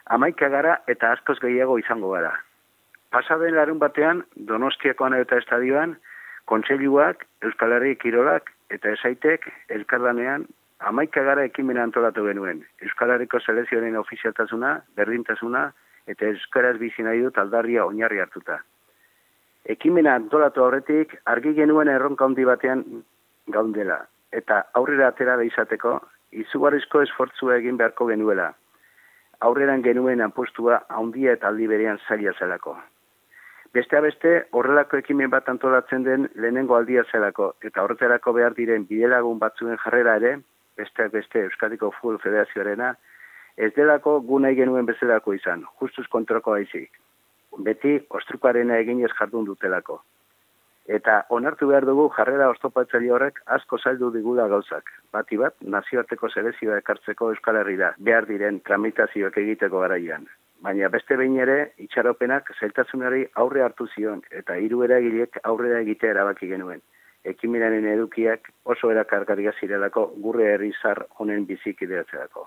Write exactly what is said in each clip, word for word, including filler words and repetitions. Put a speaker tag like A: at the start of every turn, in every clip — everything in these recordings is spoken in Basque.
A: Hamaika gara eta askoz gehiago izango gara. Pasaden larun batean, Donostiako Anekdota Estadioan, Kontseiluak, Euskal Herri Kirolak eta Esaitek elkarlanean hamaika gara ekimena antolatu genuen. Euskal Herriko selekzioaren ofizialtasuna, berdintasuna eta euskaraz bizi nahi dut aldarria oinarri hartuta. Ekimena antolatu aurretik argi genuen erronka handi batean gaundela eta aurrera atera da izateko izugarrizko esfortzua egin beharko genuela. Aurreran genuen apustua handia eta aldi berean zaila zelako. Bestea beste, horrelako ekimen bat antolatzen den lehenengo aldia zelako, eta horretarako behar diren bidelagun batzuen jarrera ere, besteak beste Euskadiko Futbol Federazioarena, ez delako gu nahi genuen bezalako izan, justuz kontrako haizik. Beti, ostrukoarena eginez jardun dutelako. Eta onartu behar dugu jarrera oztopatzaile horrek asko zaildu digula gauzak. Bati bat, nazioarteko selekzioa ekartzeko Euskal Herrira behar diren tramitazioak egiteko garaian. Baina beste behin ere, itxaropenak zailtasunari aurre hartu zion eta hiru eragilek aurrera egitea erabaki genuen. Ekimenaren edukiak oso erakargarria zirelako gurre herri zar honen bizikideatzerako.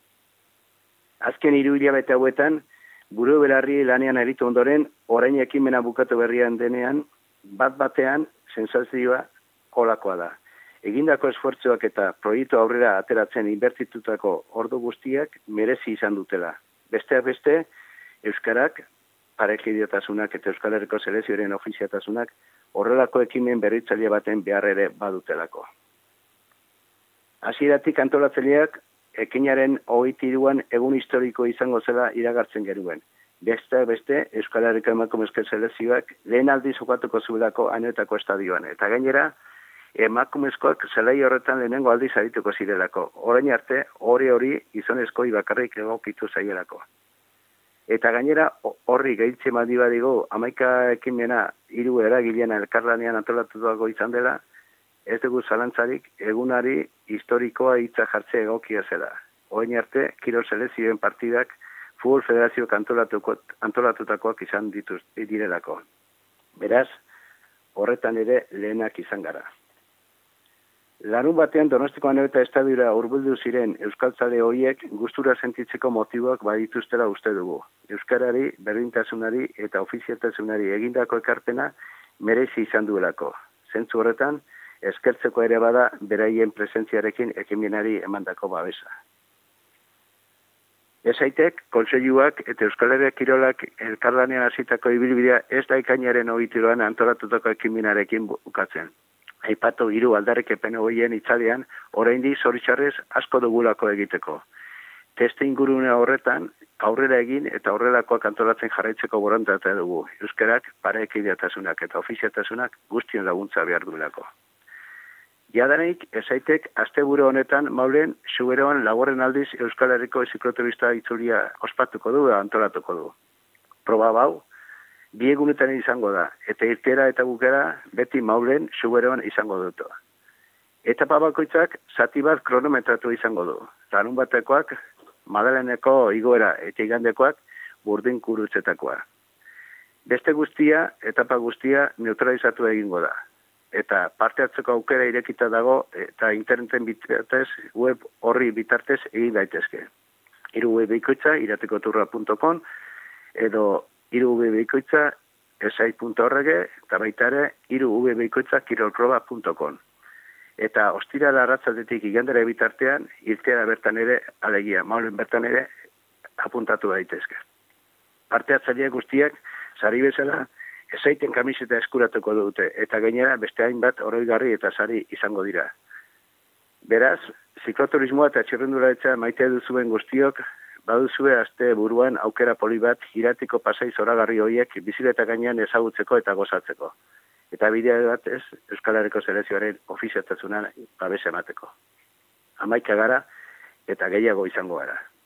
A: Azken hiru hilabete hauetan, buru belarri lanean aritu ondoren, orain ekimena bukatu berrian denean, bat batean sensazioa holakoa da. Egindako esfortzuak eta proiektu aurrera ateratzen inbertitutako ordu guztiak merezi izan dutela. Besteak beste, Euskarak, parekidetasunak eta Euskal Herriko selekzioaren ofiziatasunak horrelako ekimen berritzaile baten behar ere badutelako. Hasieratik antolatzaileak ekinaren hogeita hiruan egun historiko izango zela iragartzen genuen. Besteak beste, Euskal Herriko emakumezko selekzioak lehen aldiz jokatuko zuelako Anoetako Estadioan. Eta gainera, emakumezkoak zelai horretan lehenengo aldiz arituko zirelako. Orain arte, hori hori gizonezkoi bakarrik egokitu zaielako. Eta gainera, horri gehitzen badi badigu, hamaika ekimena hiru eragilean elkarlanean antolatutago izan dela, ez dugu zalantzarik egunari historikoa hitza jartzea egokia zela. Orain arte, kirol selekzioen partidak Futbol Federazioak antolatutakoak izan dituz direlako. Beraz, horretan ere lehenak izan gara. Larun batean Donostiko Anekdota Estadioa hurbildu ziren euskaltzale horiek gustura sentitzeko motiboak badituztela uste dugu. Euskarari, berdintasunari eta ofizialtasunari egindako ekarpena merezi izan duelako. Zentzu horretan, eskertzeko ere bada beraien presentziarekin ekimenari emandako babesa. Esaitek, Kontseiluak eta Euskal Herria Kirolak elkarlanean hasitako ibilbidea ez da ekainaren hogeita hiruan antolatutako ekimenarekin bukatzen. Aipatu hiru aldarrikapen horien itzalean, oraindik zoritxarrez asko dugulako egiteko. Teste ingurune horretan aurrera egin eta horrelakoak antolatzen jarraitzeko borondatea dugu. Euskarak, parekidetasunak eta ofizialtasunak guztion laguntza behar duelako. Jadanik, Esaitek, asteburu honetan maulen Zuberoan laugarren aldiz Euskal Herriko zikloturista itzulia ospatuko du eta antolatuko du. Proba bau, bi egunetan izango da, eta irtera eta bukera beti maulen Zuberoan izango dut. Etapa bakoitzak zati bat kronometratu izango du. Larun batekoak, Madaleneko igoera eta igandekoak burdin kurutzetakoa. Beste guztia, etapa guztia neutralizatu egingo da. Eta parte hartzeko aukera irekita dago eta interneten bitartez, web horri bitartez egin daitezke. Hiru web bikoitza iratekoturra puntu com edo hiru web bikoitza esai puntu org eta baita ere hiru web bikoitza kirolproba puntu com. Eta ostirala arratsaldetik igandera bitartean irteera bertan ere, alegia, maulen bertan ere apuntatu daitezke. Parte hartzaile guztiak sari bezala Esaiten kamiseta eskuratuko dute, eta gainera beste hainbat oroigarri eta sari izango dira. Beraz, zikloturismoa eta txirrendularitza maite duzuen guztiok, baduzue aste buruan aukera poli bat Iratiko pasai zoragarri horiek bizileta gainean ezagutzeko eta gozatzeko. Eta bidea batez, Euskal Herriko selekzioaren ofizialtasunan babes emateko. Hamaika gara eta gehiago izango gara.